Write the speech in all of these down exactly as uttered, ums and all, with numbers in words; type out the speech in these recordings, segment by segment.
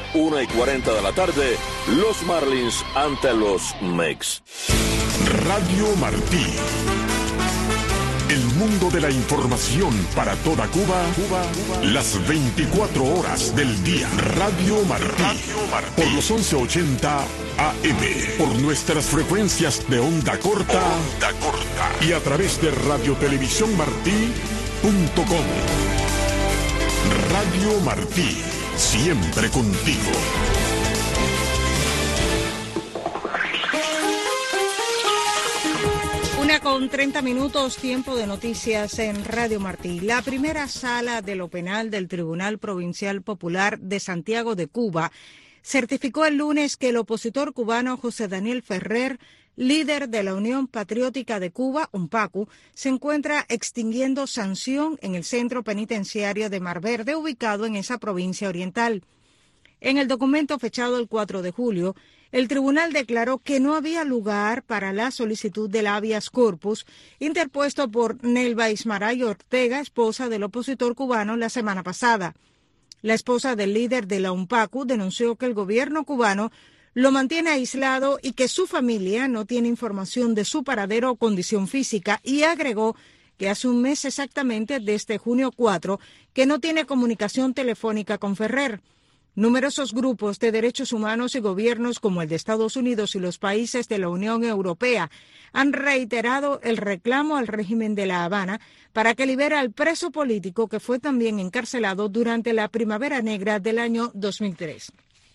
una y cuarenta de la tarde, los Marlins ante los Mex. Radio Martí. El mundo de la información para toda Cuba, Cuba, Cuba, las veinticuatro horas del día. Radio Martí. Radio Martí. Por los once ochenta A M. Por nuestras frecuencias de onda corta. Onda corta. Y a través de radiotelevisión martí punto com. Radio Martí. Siempre contigo. Una con treinta minutos, tiempo de noticias en Radio Martí. La primera sala de lo penal del Tribunal Provincial Popular de Santiago de Cuba certificó el lunes que el opositor cubano José Daniel Ferrer, líder de la Unión Patriótica de Cuba, UNPACU, se encuentra extinguiendo sanción en el centro penitenciario de Mar Verde, ubicado en esa provincia oriental. En el documento fechado el cuatro de julio, el tribunal declaró que no había lugar para la solicitud del habeas corpus interpuesto por Nelva Ismaray Ortega, esposa del opositor cubano, la semana pasada. La esposa del líder de la UNPACU denunció que el gobierno cubano lo mantiene aislado y que su familia no tiene información de su paradero o condición física, y agregó que hace un mes exactamente, desde junio cuatro, que no tiene comunicación telefónica con Ferrer. Numerosos grupos de derechos humanos y gobiernos como el de Estados Unidos y los países de la Unión Europea han reiterado el reclamo al régimen de La Habana para que libere al preso político que fue también encarcelado durante la Primavera Negra del año dos mil tres.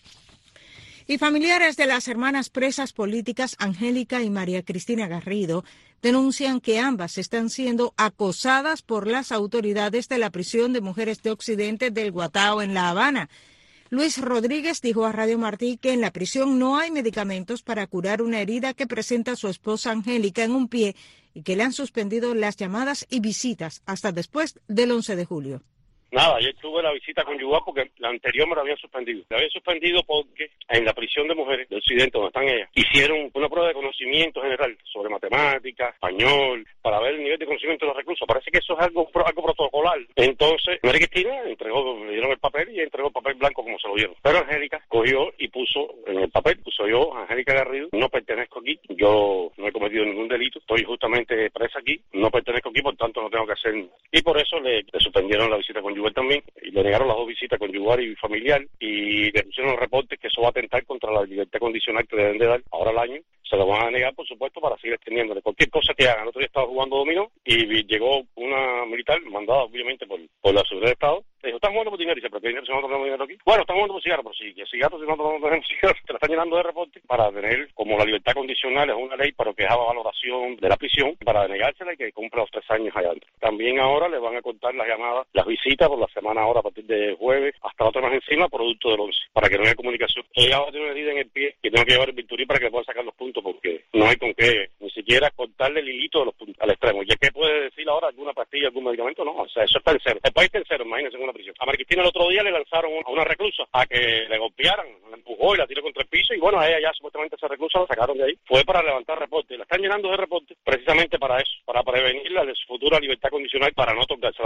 Y familiares de las hermanas presas políticas Angélica y María Cristina Garrido denuncian que ambas están siendo acosadas por las autoridades de la prisión de mujeres de Occidente del Guatao en La Habana. Luis Rodríguez dijo a Radio Martí que en la prisión no hay medicamentos para curar una herida que presenta su esposa Angélica en un pie y que le han suspendido las llamadas y visitas hasta después del once de julio. Nada, ayer tuve la visita conyugal porque la anterior me la habían suspendido. La habían suspendido porque en la prisión de mujeres de Occidente, donde están ellas, hicieron una prueba de conocimiento general sobre matemáticas, español, para ver el nivel de conocimiento de los reclusos. Parece que eso es algo, algo protocolar. Entonces, María Cristina entregó, le dieron el papel y entregó el papel blanco como se lo dieron. Pero Angélica cogió y puso en el papel, puso yo, Angélica Garrido, no pertenezco aquí, yo no he cometido ningún delito, estoy justamente presa aquí, no pertenezco aquí, por tanto no tengo que hacer. Y por eso le, le suspendieron la visita conyugal también, y le negaron las dos visitas conyugal y familiar, y le pusieron reportes que eso va a atentar contra la libertad condicional que le deben de dar ahora al año. Se lo van a negar, por supuesto, para seguir extendiéndole cualquier cosa que hagan. El otro día estaba jugando dominó y llegó una militar, mandada obviamente por, por la seguridad de Estado. Le dijo, ¿están jugando por dinero? Y dice, ¿pero qué dinero si nosotros tenemos dinero aquí? Bueno, están jugando por cigarros, pero si, si gatos si nosotros no tenemos cigarros, te la están llenando de reportes para tener, como la libertad condicional es una ley para que haga valoración de la prisión, para negársela y que cumpla los tres años allá adentro. También ahora le van a cortar las llamadas, las visitas por la semana ahora a partir de jueves hasta otra más encima, producto del once, para que no haya comunicación. Ella va a tener una herida en el pie que tengo que llevar el bisturí para que le puedan sacar los puntos, porque no hay con qué ni siquiera cortarle el hilito de los puntos al extremo. ¿Ya qué puede decir ahora? ¿Alguna pastilla, algún medicamento? No, o sea, eso está en cero. El país está en cero, imagínense, en una prisión. A María Cristina el otro día le lanzaron a una reclusa a que le golpearan, la empujó y la tiró contra el piso, y bueno, a ella ya supuestamente esa reclusa la sacaron de ahí. Fue para levantar reportes. La están llenando de reportes precisamente para eso, para prevenirla de su futura libertad condicional, para no tocársela.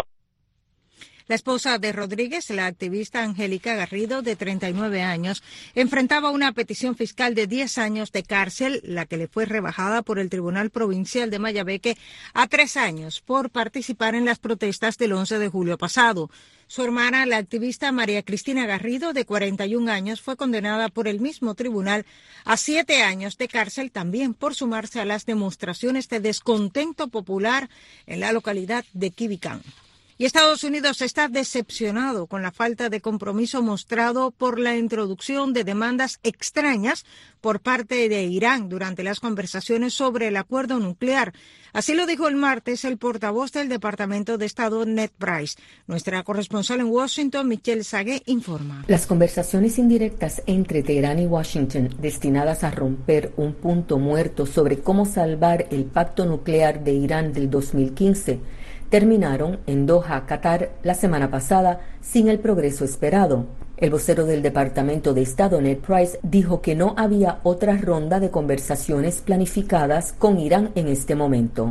La esposa de Rodríguez, la activista Angélica Garrido, de treinta y nueve años, enfrentaba una petición fiscal de diez años de cárcel, la que le fue rebajada por el Tribunal Provincial de Mayabeque a tres años por participar en las protestas del once de julio pasado. Su hermana, la activista María Cristina Garrido, de cuarenta y un años, fue condenada por el mismo tribunal a siete años de cárcel también por sumarse a las demostraciones de descontento popular en la localidad de Quibicán. Y Estados Unidos está decepcionado con la falta de compromiso mostrado por la introducción de demandas extrañas por parte de Irán durante las conversaciones sobre el acuerdo nuclear. Así lo dijo el martes el portavoz del Departamento de Estado, Ned Price. Nuestra corresponsal en Washington, Michelle Sagué, informa. Las conversaciones indirectas entre Teherán y Washington, destinadas a romper un punto muerto sobre cómo salvar el pacto nuclear de Irán del dos mil quince, terminaron en Doha, Qatar, la semana pasada sin el progreso esperado. El vocero del Departamento de Estado, Ned Price, dijo que no había otra ronda de conversaciones planificadas con Irán en este momento.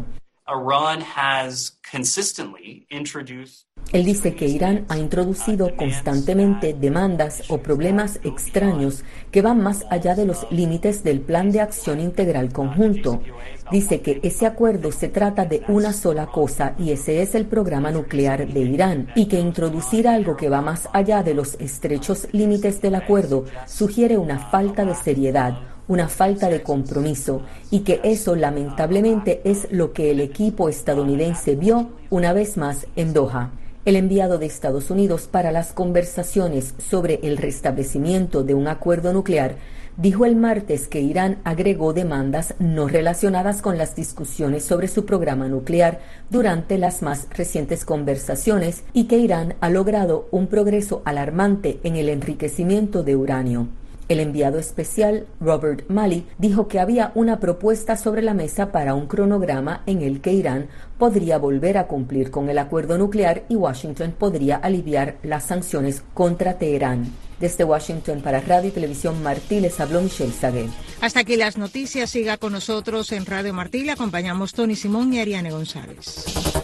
Iran has consistently introduced. Él dice que Irán ha introducido constantemente demandas o problemas extraños que van más allá de los límites del Plan de Acción Integral Conjunto. Dice que ese acuerdo se trata de una sola cosa y ese es el programa nuclear de Irán, y que introducir algo que va más allá de los estrechos límites del acuerdo sugiere una falta de seriedad, una falta de compromiso, y que eso lamentablemente es lo que el equipo estadounidense vio una vez más en Doha. El enviado de Estados Unidos para las conversaciones sobre el restablecimiento de un acuerdo nuclear dijo el martes que Irán agregó demandas no relacionadas con las discusiones sobre su programa nuclear durante las más recientes conversaciones y que Irán ha logrado un progreso alarmante en el enriquecimiento de uranio. El enviado especial, Robert Malley, dijo que había una propuesta sobre la mesa para un cronograma en el que Irán podría volver a cumplir con el acuerdo nuclear y Washington podría aliviar las sanciones contra Teherán. Desde Washington para Radio y Televisión Martí les habló Michelle Sagué. Hasta aquí las noticias. Siga con nosotros en Radio Martí. Le acompañamos Tony Simón y Ariane González.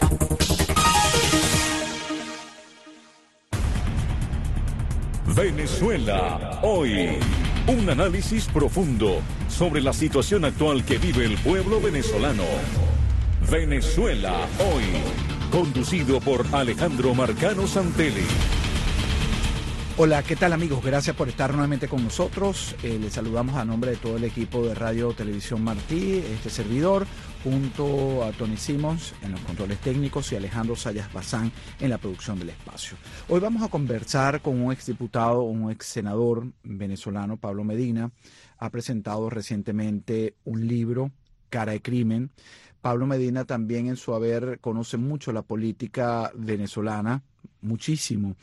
Venezuela hoy. Un análisis profundo sobre la situación actual que vive el pueblo venezolano. Venezuela hoy. Conducido por Alejandro Marcano Santelli. Hola, ¿qué tal amigos? Gracias por estar nuevamente con nosotros. Eh, les saludamos a nombre de todo el equipo de Radio Televisión Martí, este servidor, junto a Tony Simons en los controles técnicos y Alejandro Sayas Bazán en la producción del espacio. Hoy vamos a conversar con un exdiputado, un ex senador venezolano, Pablo Medina. Ha presentado recientemente un libro, Cara de Crimen. Pablo Medina también en su haber conoce mucho la política venezolana, muchísimo,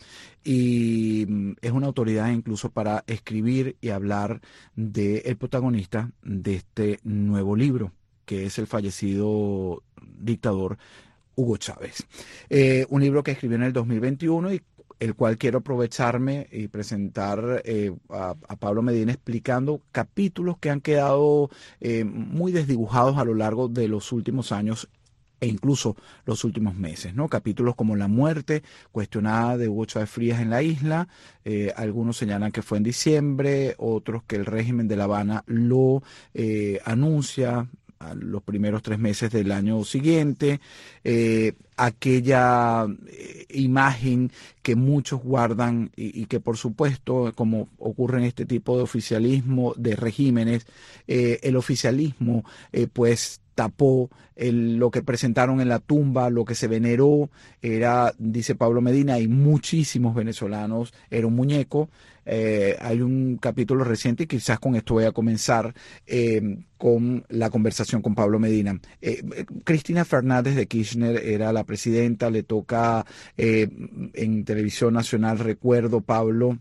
y es una autoridad incluso para escribir y hablar del protagonista de este nuevo libro, que es el fallecido dictador Hugo Chávez. Eh, un libro que escribió en el dos mil veintiuno y el cual quiero aprovecharme y presentar eh, a, a Pablo Medina explicando capítulos que han quedado eh, muy desdibujados a lo largo de los últimos años e incluso los últimos meses, ¿no? Capítulos como la muerte cuestionada de Hugo Chávez Frías en la isla, eh, algunos señalan que fue en diciembre, otros que el régimen de La Habana lo eh, anuncia a los primeros tres meses del año siguiente, eh, aquella eh, imagen que muchos guardan y, y que por supuesto, como ocurre en este tipo de oficialismo de regímenes, eh, el oficialismo eh, pues tapó el, lo que presentaron en la tumba, lo que se veneró, era, dice Pablo Medina, hay muchísimos venezolanos, era un muñeco. Eh, hay un capítulo reciente y quizás con esto voy a comenzar eh, con la conversación con Pablo Medina. Eh, Cristina Fernández de Kirchner era la presidenta, le toca eh, en Televisión Nacional, recuerdo, Pablo,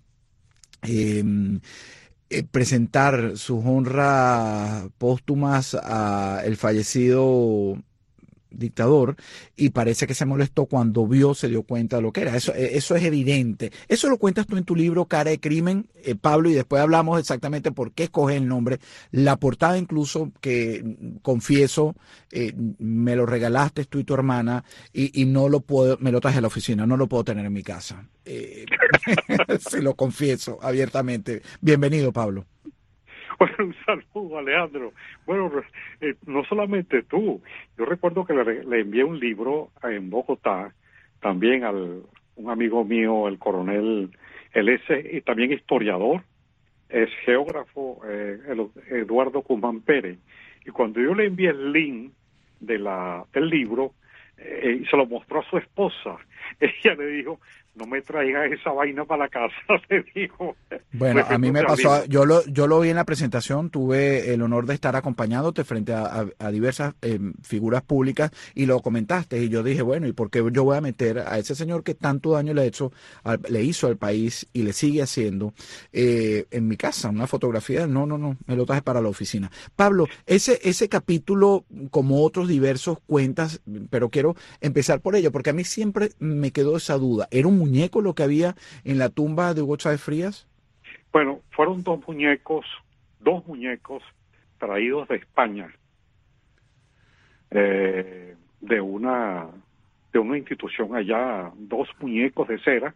eh, eh, presentar sus honras póstumas a el fallecido dictador, y parece que se molestó cuando vio, se dio cuenta de lo que era. Eso, eso es evidente. Eso lo cuentas tú en tu libro Cara de Crimen, eh, Pablo, y después hablamos exactamente por qué escoges el nombre. La portada incluso, que confieso, eh, me lo regalaste tú y tu hermana, y, y no lo puedo, me lo traje a la oficina, no lo puedo tener en mi casa. Eh, se lo confieso abiertamente. Bienvenido, Pablo. Bueno, un saludo, Alejandro. Bueno, eh, no solamente tú. Yo recuerdo que le, le envié un libro en Bogotá, también a un amigo mío, el coronel, él es y también historiador, es geógrafo, eh, el, Eduardo Guzmán Pérez. Y cuando yo le envié el link de la del libro, eh, se lo mostró a su esposa. Ella le dijo, no me traigas esa vaina para la casa, le dijo. Bueno, a mí me pasó, yo lo yo lo vi en la presentación, tuve el honor de estar acompañándote frente a, a, a diversas eh, figuras públicas y lo comentaste, y yo dije, bueno, ¿y por qué yo voy a meter a ese señor que tanto daño le, ha hecho, al, le hizo al país y le sigue haciendo eh, en mi casa? Una fotografía, no, no, no, me lo traje para la oficina. Pablo, ese, ese capítulo, como otros diversos, cuentas, pero quiero empezar por ello, porque a mí siempre me quedó esa duda. ¿Era un muñeco lo que había en la tumba de Hugo Chávez Frías? Bueno, fueron dos muñecos, dos muñecos traídos de España. Eh, de una de una institución allá, dos muñecos de cera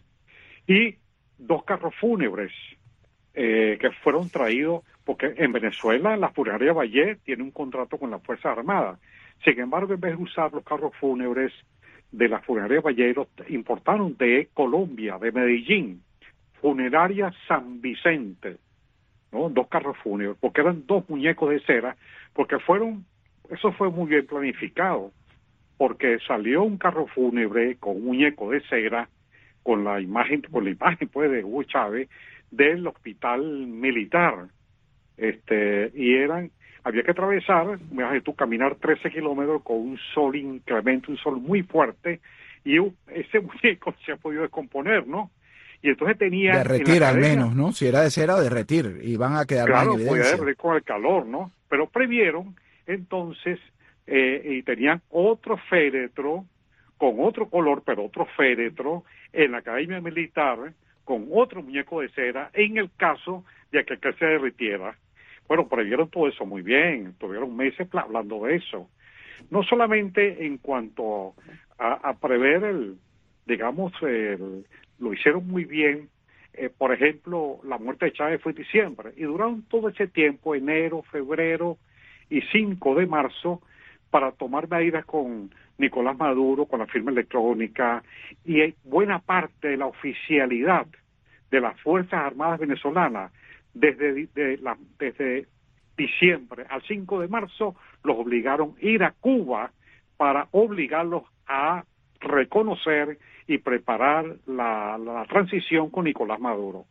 y dos carros fúnebres eh, que fueron traídos, porque en Venezuela la funeraria Vallé tiene un contrato con las Fuerzas Armadas. Sin embargo, en vez de usar los carros fúnebres de la funeraria Vallé, los importaron de Colombia, de Medellín, funeraria San Vicente, ¿no? Dos carros fúnebres, porque eran dos muñecos de cera, porque fueron, eso fue muy bien planificado, porque salió un carro fúnebre con un muñeco de cera, con la imagen, con la imagen pues de Hugo Chávez, del hospital militar, este, y eran, había que atravesar, me tú caminar trece kilómetros con un sol incremento, un sol muy fuerte, y ese muñeco se ha podido descomponer, ¿no? Y entonces tenía... Derretir al menos, ¿no? Si era de cera, derretir, y van a quedar claro, más en evidencia. Claro, podía derretir con el calor, ¿no? Pero previeron, entonces, eh, y tenían otro féretro, con otro color, pero otro féretro, en la Academia Militar, con otro muñeco de cera, en el caso de que, que se derritiera. Bueno, previeron todo eso muy bien, tuvieron meses hablando de eso. No solamente en cuanto a, a prever el, digamos, el, lo hicieron muy bien, eh, por ejemplo, la muerte de Chávez fue en diciembre, y duraron todo ese tiempo, enero, febrero y cinco de marzo, para tomar medidas con Nicolás Maduro, con la firma electrónica, y buena parte de la oficialidad de las Fuerzas Armadas venezolanas, desde, de la, desde diciembre al cinco de marzo, los obligaron a ir a Cuba para obligarlos a reconocer y preparar la, la transición con Nicolás Maduro.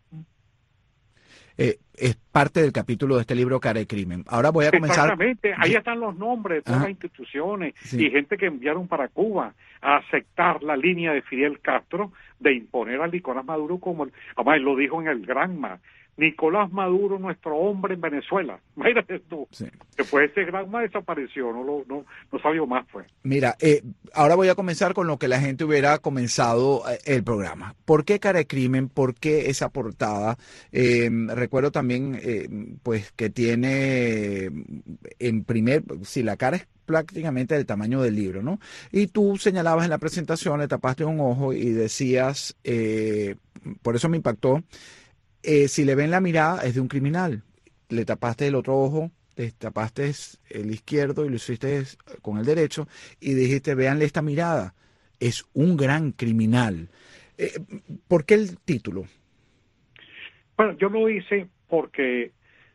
Eh, es parte del capítulo de este libro, Cara y Crimen. Ahora voy a comenzar... Exactamente, ahí están los nombres de todas Ajá. las instituciones sí. y gente que enviaron para Cuba a aceptar la línea de Fidel Castro de imponer a Nicolás Maduro como... El, además, él lo dijo en el Granma, Nicolás Maduro, nuestro hombre en Venezuela. Imagínate tú. Sí. Después ese Granma desapareció, no lo no, no sabía más pues. Mira, eh, ahora voy a comenzar con lo que la gente hubiera comenzado eh, el programa. ¿Por qué Cara y Crimen? ¿Por qué esa portada? Eh, recuerdo también eh, pues que tiene en primer, si la cara es prácticamente del tamaño del libro, ¿no? Y tú señalabas en la presentación, le tapaste un ojo y decías, eh, por eso me impactó, Eh, si le ven la mirada es de un criminal, le tapaste el otro ojo, le tapaste el izquierdo y lo hiciste con el derecho y dijiste, véanle esta mirada, es un gran criminal. Eh, ¿Por qué el título? Bueno, yo lo hice porque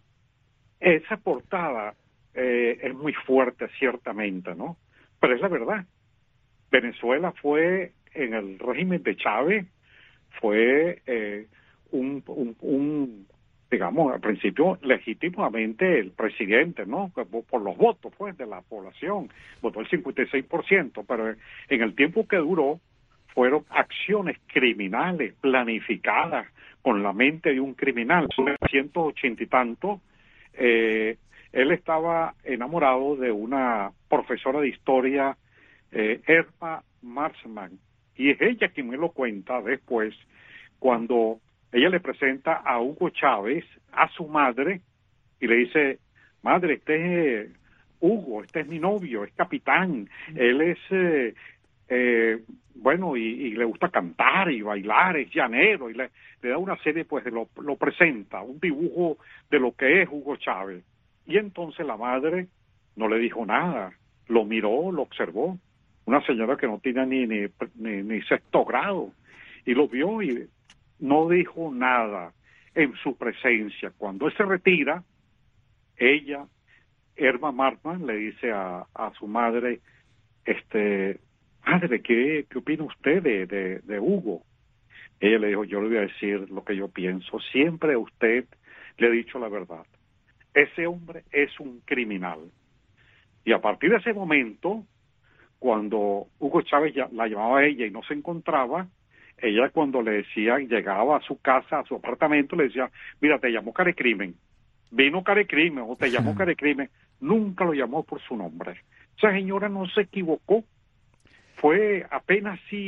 esa portada eh, es muy fuerte ciertamente, ¿no? Pero es la verdad. Venezuela fue, en el régimen de Chávez, fue... Eh, Un, un, un, digamos, al principio legítimamente el presidente, ¿no? Por, por los votos, pues, de la población, votó el cincuenta y seis por ciento, pero en el tiempo que duró fueron acciones criminales planificadas con la mente de un criminal. En mil novecientos ochenta y tanto, eh, él estaba enamorado de una profesora de historia, eh, Erma Marsman, y es ella quien me lo cuenta después, cuando ella le presenta a Hugo Chávez, a su madre, y le dice, madre, este es Hugo, este es mi novio, es capitán, él es, eh, eh, bueno, y, y le gusta cantar y bailar, es llanero, y le, le da una serie, pues, de lo, lo presenta, un dibujo de lo que es Hugo Chávez. Y entonces la madre no le dijo nada, lo miró, lo observó, una señora que no tiene ni, ni, ni, ni sexto grado, y lo vio y no dijo nada en su presencia. Cuando él se retira, ella, Erma Martman, le dice a, a su madre, este, madre, ¿qué, qué opina usted de, de, de Hugo? Ella le dijo, yo le voy a decir lo que yo pienso. Siempre a usted le he dicho la verdad. Ese hombre es un criminal. Y a partir de ese momento, cuando Hugo Chávez ya, la llamaba a ella y no se encontraba, ella cuando le decía, llegaba a su casa, a su apartamento, le decía, mira, te llamó Cara y Crimen, vino Cara y Crimen, o te llamó Cara y Crimen, nunca lo llamó por su nombre. Esa señora no se equivocó, fue apenas si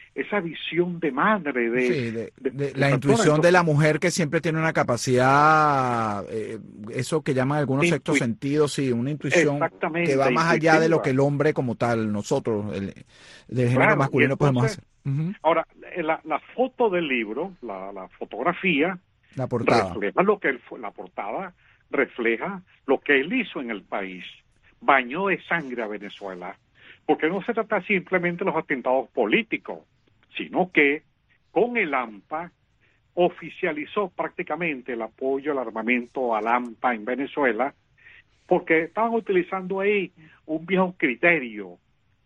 esa visión de madre, de, sí, de, de, de, de la intuición entonces, de la mujer que siempre tiene una capacidad, eh, eso que llaman algunos intu sextos sentidos, sí, una intuición que va exactamente, más allá de lo que intuitiva. el hombre como tal, nosotros, el, del género Claro, y masculino, podemos entonces, hacer. Uh-huh. ahora, la, la foto del libro, la, la fotografía, La portada. refleja lo que él fue, la portada refleja lo que él hizo en el país, bañó de sangre a Venezuela, porque no se trata simplemente de los atentados políticos, sino que con el AMPA oficializó prácticamente el apoyo al armamento al AMPA en Venezuela, porque estaban utilizando ahí un viejo criterio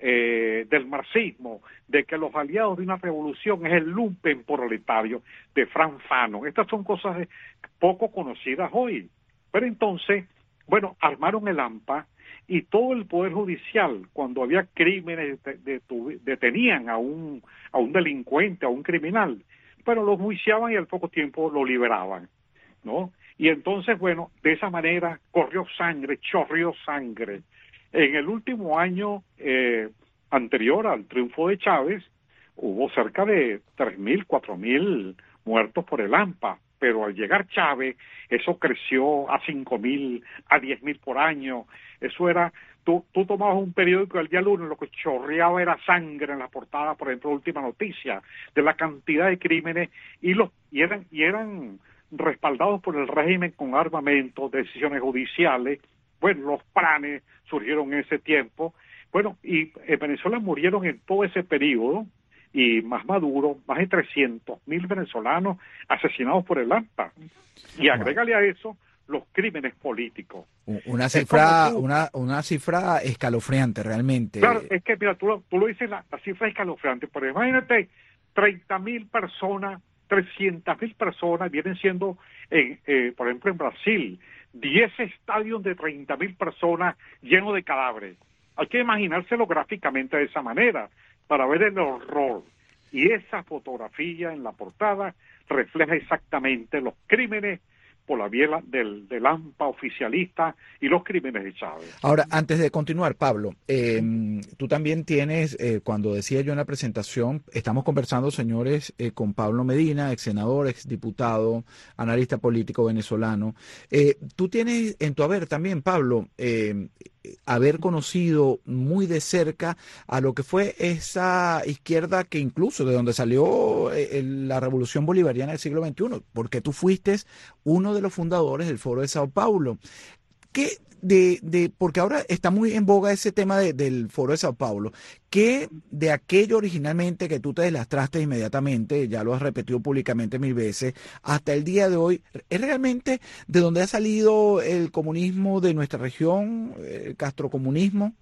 eh, del marxismo, de que los aliados de una revolución es el lumpen proletario de Frank Fanon. Estas son cosas poco conocidas hoy. Pero entonces, bueno, armaron el AMPA y todo el Poder Judicial, cuando había crímenes, de, de, de, detenían a un, a un delincuente, a un criminal, pero lo juiciaban y al poco tiempo lo liberaban, ¿no? Y entonces, bueno, de esa manera corrió sangre, chorrió sangre. En el último año eh, anterior al triunfo de Chávez, hubo cerca de tres mil, cuatro mil muertos por el AMPA, pero al llegar Chávez, eso creció a cinco mil, a diez mil por año. Eso era, tú, tú tomabas un periódico el día lunes, lo que chorreaba era sangre en la portada, por ejemplo, Última Noticia, de la cantidad de crímenes, y, los, y, eran, y eran respaldados por el régimen con armamento, decisiones judiciales. Bueno, los planes surgieron en ese tiempo. Bueno, y en Venezuela murieron en todo ese periodo, y más Maduro, más de trescientos mil venezolanos asesinados por el AMPA. Y agrégale a eso los crímenes políticos. Una cifra, una, una cifra escalofriante realmente. Claro, es que mira, tú, lo, tú lo dices, la, la cifra es escalofriante, pero imagínate, treinta mil personas, trescientas mil personas vienen siendo, en, eh, por ejemplo, en Brasil, diez estadios de treinta mil personas llenos de cadáveres. Hay que imaginárselo gráficamente de esa manera para ver el horror. Y esa fotografía en la portada refleja exactamente los crímenes por la vía del, del AMPA oficialista y los crímenes de Chávez. Ahora, antes de continuar, Pablo, eh, tú también tienes, eh, cuando decía yo en la presentación, estamos conversando, señores, eh, con Pablo Medina, ex senador, ex diputado, analista político venezolano. Eh, tú tienes en tu haber también, Pablo, eh, haber conocido muy de cerca a lo que fue esa izquierda que incluso de donde salió eh, la revolución bolivariana del siglo veintiuno, porque tú fuiste uno de los fundadores del Foro de Sao Paulo. ¿Qué de, de, porque ahora está muy en boga ese tema de, del Foro de Sao Paulo, ¿qué de aquello originalmente que tú te deslastraste inmediatamente, ya lo has repetido públicamente mil veces, hasta el día de hoy, es realmente de dónde ha salido el comunismo de nuestra región, el castrocomunismo?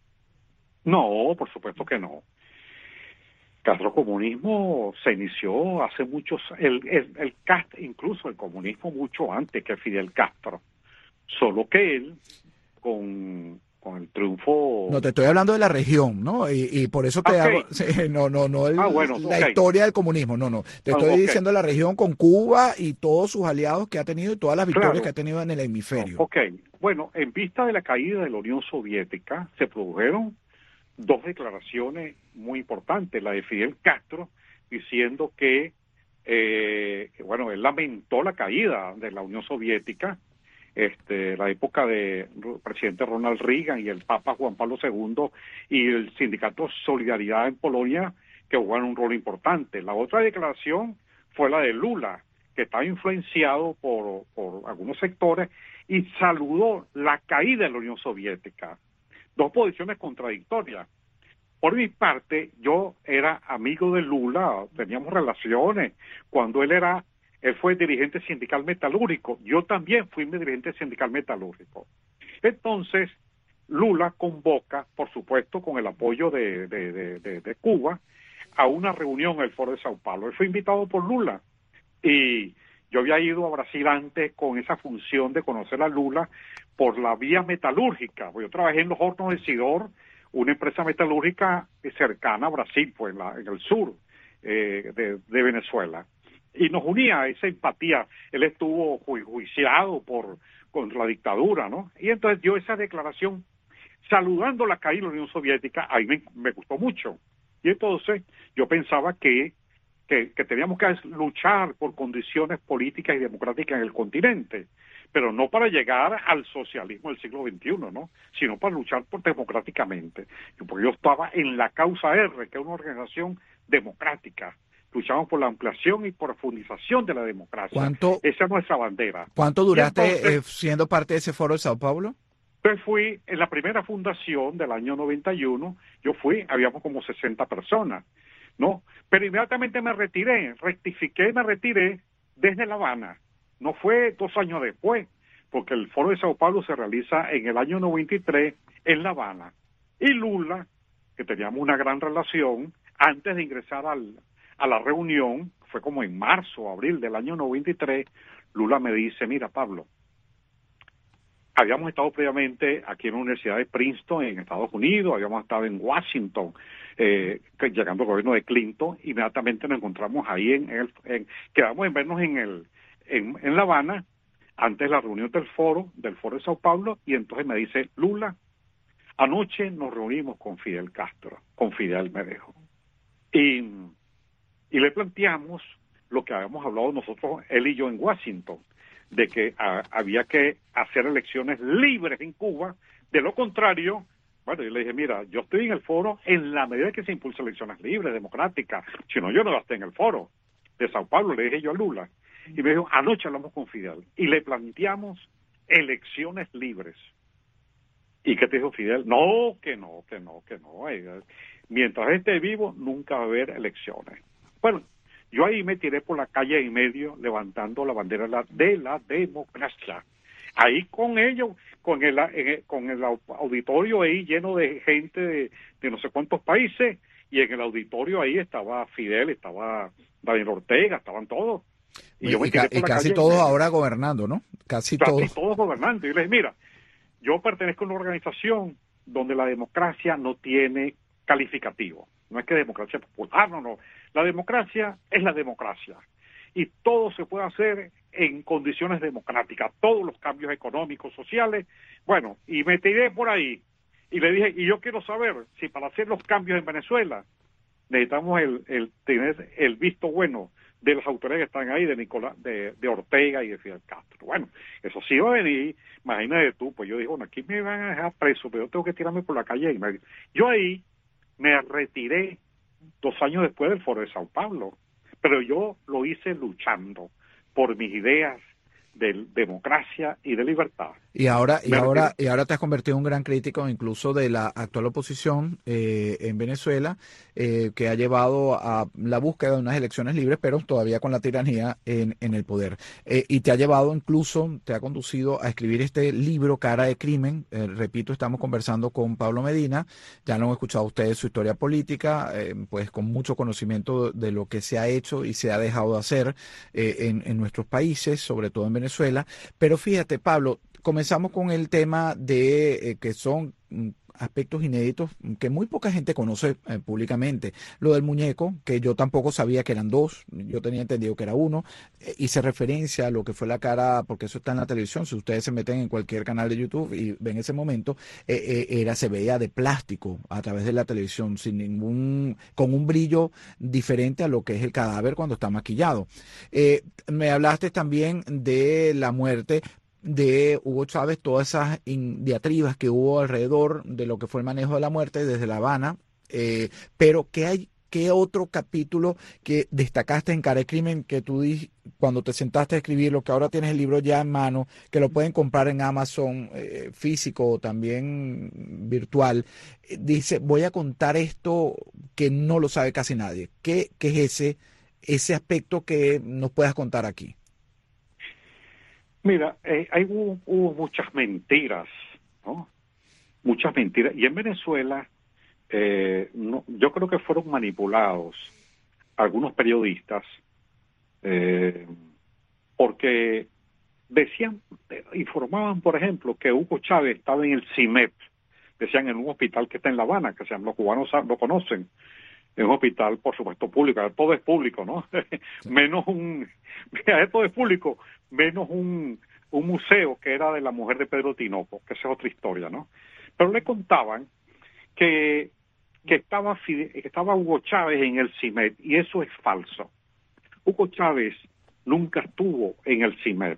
No, por supuesto que no. Castrocomunismo se inició hace muchos, el, el, el Castro, incluso el comunismo mucho antes que Fidel Castro. Solo que él, con, con el triunfo... No, te estoy hablando de la región, ¿no? Y, y por eso te okay. hago... Sí, no, no, no el, ah, bueno, la okay. historia del comunismo, no, no. Te estoy okay. diciendo la región con Cuba y todos sus aliados que ha tenido y todas las victorias claro. que ha tenido en el hemisferio. Ok, bueno, en vista de la caída de la Unión Soviética, se produjeron dos declaraciones muy importantes. La de Fidel Castro, diciendo que, eh, que bueno, él lamentó la caída de la Unión Soviética, Este, la época del presidente Ronald Reagan y el Papa Juan Pablo segundo y el sindicato Solidaridad en Polonia, que jugaron un rol importante. La otra declaración fue la de Lula, que estaba influenciado por, por algunos sectores y saludó la caída de la Unión Soviética. Dos posiciones contradictorias. Por mi parte, yo era amigo de Lula, teníamos relaciones cuando él era Él fue dirigente sindical metalúrgico. Yo también fui dirigente sindical metalúrgico. Entonces, Lula convoca, por supuesto, con el apoyo de, de, de, de, de Cuba, a una reunión en el Foro de Sao Paulo. Él fue invitado por Lula. Y yo había ido a Brasil antes con esa función de conocer a Lula por la vía metalúrgica. Yo trabajé en los hornos de Sidor, una empresa metalúrgica cercana a Brasil, pues en, la, en el sur eh, de, de Venezuela. Y nos unía esa empatía. Él estuvo ju juiciado por contra la dictadura, ¿no? Y entonces dio esa declaración saludando la caída de la Unión Soviética. A mí me, me gustó mucho. Y entonces yo pensaba que, que, que teníamos que luchar por condiciones políticas y democráticas en el continente, pero no para llegar al socialismo del siglo veintiuno, ¿no? Sino para luchar por democráticamente. Porque yo estaba en la Causa R, que es una organización democrática. Luchamos por la ampliación y profundización de la democracia. ¿Cuánto, Esa es nuestra bandera. ¿Cuánto duraste entonces, eh, siendo parte de ese foro de Sao Paulo? Yo fui en la primera fundación del año noventa y uno, yo fui, habíamos como sesenta personas, ¿no? Pero inmediatamente me retiré, rectifiqué y me retiré desde La Habana. No fue dos años después, porque el foro de Sao Paulo se realiza en el año noventa y tres en La Habana. Y Lula, que teníamos una gran relación, antes de ingresar al, a la reunión, fue como en marzo o abril del año noventa y tres, Lula me dice, mira Pablo, habíamos estado previamente aquí en la Universidad de Princeton, en Estados Unidos, habíamos estado en Washington, eh, llegando al gobierno de Clinton, inmediatamente nos encontramos ahí, en el, en, quedamos en vernos en, el, en, en La Habana, antes de la reunión del foro, del foro de Sao Paulo, y entonces me dice, Lula, anoche nos reunimos con Fidel Castro, con Fidel me dijo, y, y le planteamos lo que habíamos hablado nosotros, él y yo en Washington, de que a, había que hacer elecciones libres en Cuba, de lo contrario, bueno, yo le dije, mira, yo estoy en el foro en la medida que se impulsan elecciones libres, democráticas, si no yo no esté en el foro de Sao Paulo, le dije yo a Lula, y me dijo, anoche hablamos con Fidel, y le planteamos elecciones libres. ¿Y qué te dijo Fidel? No, que no, que no, que no, eh, mientras esté vivo nunca va a haber elecciones. Bueno, yo ahí me tiré por la calle en medio levantando la bandera de la democracia. Ahí con ellos, con el, con el auditorio ahí lleno de gente de, de no sé cuántos países, y en el auditorio ahí estaba Fidel, estaba Daniel Ortega, estaban todos. Y, y, yo me tiré por y la casi calle todos ahora gobernando, ¿no? Casi, casi todos. todos gobernando. Y les dije, mira, yo pertenezco a una organización donde la democracia no tiene calificativo. No es que democracia popular, no, no. La democracia es la democracia. Y todo se puede hacer en condiciones democráticas. Todos los cambios económicos, sociales. Bueno, y me tiré por ahí. Y le dije, y yo quiero saber si para hacer los cambios en Venezuela necesitamos el, el tener el visto bueno de las autoridades que están ahí, de Nicolás, de, de Ortega y de Fidel Castro. Bueno, eso sí va a venir. Imagínate tú, pues yo digo, bueno, aquí me van a dejar preso, pero yo tengo que tirarme por la calle. Y me... Yo ahí me retiré dos años después del foro de Sao Paulo, pero yo lo hice luchando por mis ideas de democracia y de libertad. Y ahora, y ahora, y ahora te has convertido en un gran crítico incluso de la actual oposición eh, en Venezuela, eh, que ha llevado a la búsqueda de unas elecciones libres, pero todavía con la tiranía en, en el poder. Eh, y te ha llevado incluso, te ha conducido a escribir este libro, Cara de Crimen. Eh, repito, estamos conversando con Pablo Medina, ya lo han escuchado ustedes su historia política, eh, pues con mucho conocimiento de lo que se ha hecho y se ha dejado de hacer eh, en, en nuestros países, sobre todo en Venezuela. Pero fíjate, Pablo, comenzamos con el tema de eh, que son mm, aspectos inéditos que muy poca gente conoce eh, públicamente. Lo del muñeco, que yo tampoco sabía que eran dos, yo tenía entendido que era uno. Eh, hice referencia a lo que fue la cara, porque eso está en la televisión, si ustedes se meten en cualquier canal de YouTube y ven ese momento, eh, eh, era se veía de plástico a través de la televisión, sin ningún, con un brillo diferente a lo que es el cadáver cuando está maquillado. Eh, me hablaste también de la muerte de Hugo Chávez, todas esas diatribas que hubo alrededor de lo que fue el manejo de la muerte desde La Habana, eh, pero ¿qué hay, qué otro capítulo que destacaste en Cara de Crimen que tú di, cuando te sentaste a escribirlo, que ahora tienes el libro ya en mano, que lo pueden comprar en Amazon eh, físico o también virtual, eh, dice, voy a contar esto que no lo sabe casi nadie? ¿Qué, qué es ese, ese aspecto que nos puedas contar aquí? Mira, eh, hay, hubo, hubo muchas mentiras, ¿no? Muchas mentiras. Y en Venezuela, eh, no, yo creo que fueron manipulados algunos periodistas, eh, porque decían, informaban, por ejemplo, que Hugo Chávez estaba en el C I M E P, decían en un hospital que está en La Habana, que se llama, los cubanos lo conocen, en un hospital, por supuesto, público, todo es público, ¿no? menos un, todo es público, menos un, un museo que era de la mujer de Pedro Tinoco, que esa es otra historia, ¿no? Pero le contaban que que estaba, que estaba Hugo Chávez en el CIMED, y eso es falso. Hugo Chávez nunca estuvo en el CIMED.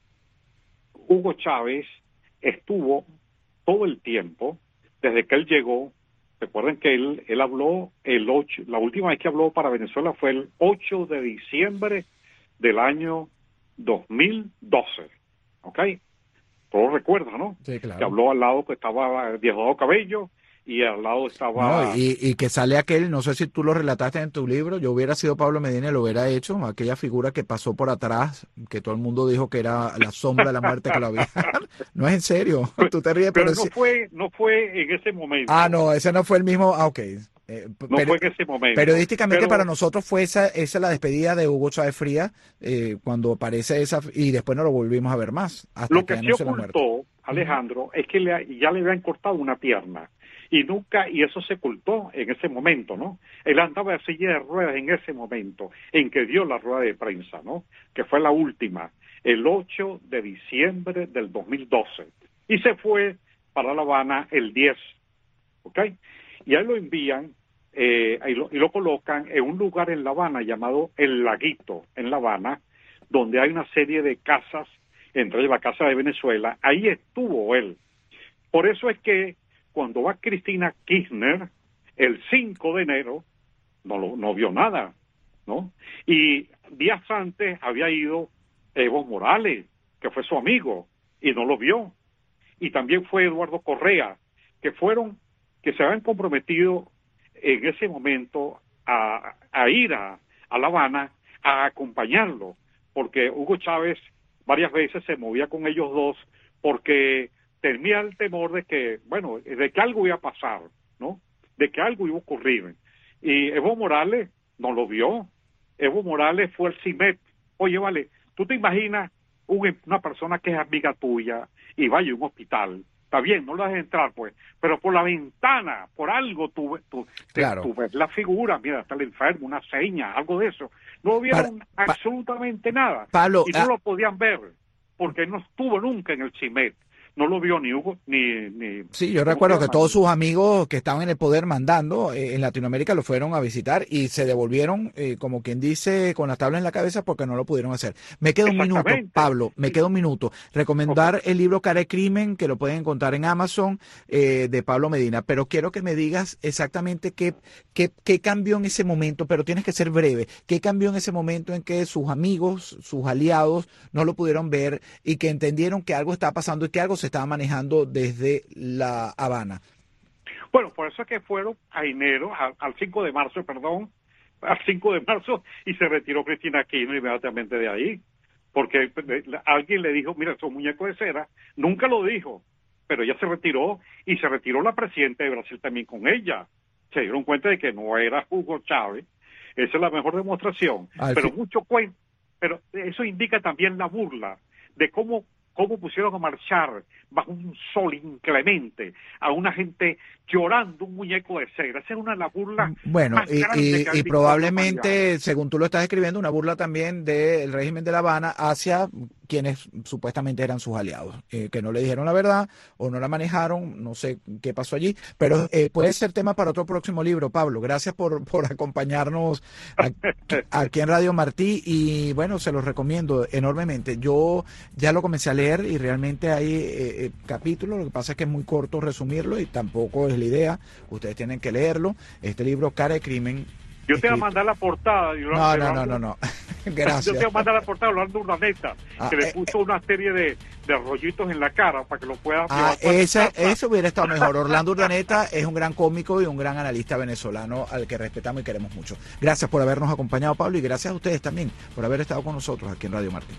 Hugo Chávez estuvo todo el tiempo, desde que él llegó. Recuerden que él, él habló el ocho, la última vez que habló para Venezuela fue el ocho de diciembre del año dos mil doce, ¿ok? Todos recuerdan, ¿no? Sí, claro. Que habló al lado que estaba Diosdado Cabello y al lado estaba... No, y, y que sale aquel, no sé si tú lo relataste en tu libro, yo hubiera sido Pablo Medina y lo hubiera hecho, aquella figura que pasó por atrás, que todo el mundo dijo que era la sombra de la muerte que lo había. No es en serio, tú te ríes, pero, pero... no, sí. fue, no fue en ese momento. Ah, no, ese no fue el mismo, ah, ok. Eh, no pero, fue en ese momento. Periodísticamente pero, para nosotros fue esa, esa la despedida de Hugo Chávez Frías, eh, cuando aparece esa, y después no lo volvimos a ver más. Hasta lo que, que se ocultó, Alejandro, es que le, ya le habían cortado una pierna. Y nunca, y eso se ocultó en ese momento, ¿no? Él andaba en silla de ruedas en ese momento, en que dio la rueda de prensa, ¿no? Que fue la última, el ocho de diciembre del dos mil doce. Y se fue para La Habana el diez, ¿ok? Y ahí lo envían, eh, y, lo, y lo colocan en un lugar en La Habana llamado El Laguito, en La Habana, donde hay una serie de casas, entre ellas la Casa de Venezuela. Ahí estuvo él. Por eso es que cuando va Cristina Kirchner, el cinco de enero, no, lo, no vio nada, ¿no? Y días antes había ido Evo Morales, que fue su amigo, y no lo vio. Y también fue Eduardo Correa, que fueron, que se habían comprometido en ese momento a, a ir a, a La Habana a acompañarlo, porque Hugo Chávez varias veces se movía con ellos dos, porque tenía el temor de que, bueno, de que algo iba a pasar, ¿no? De que algo iba a ocurrir. Y Evo Morales no lo vio. Evo Morales fue al CIMED. Oye, vale, ¿tú te imaginas un, una persona que es amiga tuya y vaya a un hospital? Está bien, no lo dejes entrar, pues, pero por la ventana, por algo tú, tú, claro. te, tú ves la figura, mira, está el enfermo, una seña, algo de eso. No vieron pa, absolutamente pa, nada. Pablo, y no ah, lo podían ver, porque no estuvo nunca en el CIMED. No lo vio ni Hugo, ni... ni sí, yo recuerdo que todos sus amigos que estaban en el poder mandando eh, en Latinoamérica lo fueron a visitar y se devolvieron, eh, como quien dice, con las tablas en la cabeza porque no lo pudieron hacer. Me queda un minuto, Pablo, me queda un minuto. Recomendar okay. el libro Cara de Crimen, que lo pueden encontrar en Amazon, eh, de Pablo Medina, pero quiero que me digas exactamente qué, qué, qué cambió en ese momento, pero tienes que ser breve. ¿Qué cambió en ese momento en que sus amigos, sus aliados, no lo pudieron ver y que entendieron que algo estaba pasando y que algo se estaba manejando desde La Habana? Bueno, por eso es que fueron a enero, a, al cinco de marzo, perdón, al cinco de marzo, y se retiró Cristina Kirchner inmediatamente de ahí, porque alguien le dijo, mira, son muñecos de cera. Nunca lo dijo, pero ella se retiró, y se retiró la presidenta de Brasil también con ella. Se dieron cuenta de que no era Hugo Chávez. Esa es la mejor demostración. Al pero fin. mucho cuento, pero eso indica también la burla de cómo cómo pusieron a marchar bajo un sol inclemente a una gente llorando un muñeco de cera. Esa es una de las burlas bueno, más y, grandes y, y probablemente, según tú lo estás escribiendo, una burla también del régimen de La Habana hacia quienes supuestamente eran sus aliados, eh, que no le dijeron la verdad o no la manejaron, no sé qué pasó allí, pero eh, puede ser tema para otro próximo libro. Pablo, gracias por, por acompañarnos aquí, aquí en Radio Martí, y bueno, se los recomiendo enormemente. Yo ya lo comencé a leer y realmente hay eh, capítulos, lo que pasa es que es muy corto resumirlo y tampoco es la idea, ustedes tienen que leerlo. Este libro, Cara de Crimen. Yo te voy a mandar la portada. Yo no, no, no, no, no, gracias. Yo te voy a mandar la portada hablando de una neta ah, que le puso eh, una serie de, de rollitos en la cara para que lo pueda... Ah, esa, eso hubiera estado mejor. Orlando Urdaneta es un gran cómico y un gran analista venezolano al que respetamos y queremos mucho. Gracias por habernos acompañado, Pablo, y gracias a ustedes también por haber estado con nosotros aquí en Radio Martí.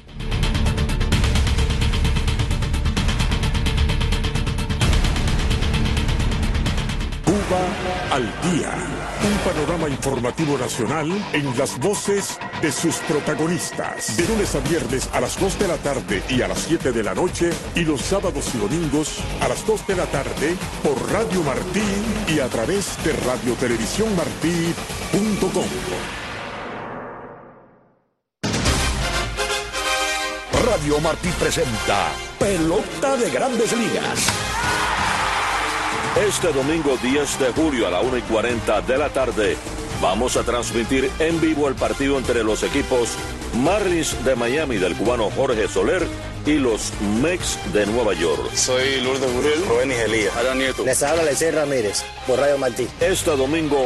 Cuba al día. Un panorama informativo nacional en las voces de sus protagonistas. De lunes a viernes a las dos de la tarde y a las siete de la noche, y los sábados y domingos a las dos de la tarde por Radio Martí y a través de radio televisión martí punto com. Radio Martí presenta Pelota de Grandes Ligas. Este domingo diez de julio a la una y cuarenta de la tarde vamos a transmitir en vivo el partido entre los equipos Marlins de Miami del cubano Jorge Soler y los Mets de Nueva York. Soy Lourdes Burel, Jovenis Elías, Adán Nieto. Les habla Lecey Ramírez por Radio Martí. Este domingo